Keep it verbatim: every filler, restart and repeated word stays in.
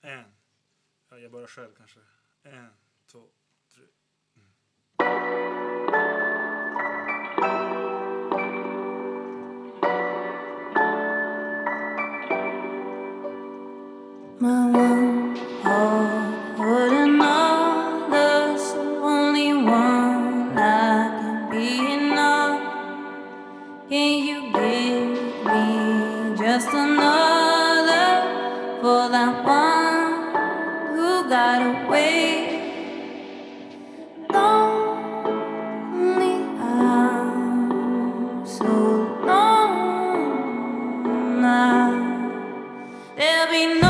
En. Ja, jag börjar själv kanske. En, två, tre. My one heart wouldn't know there's only one that can be enough. Can you give me just another for that one who got away? Lonely, I'm so lonely. There'll be no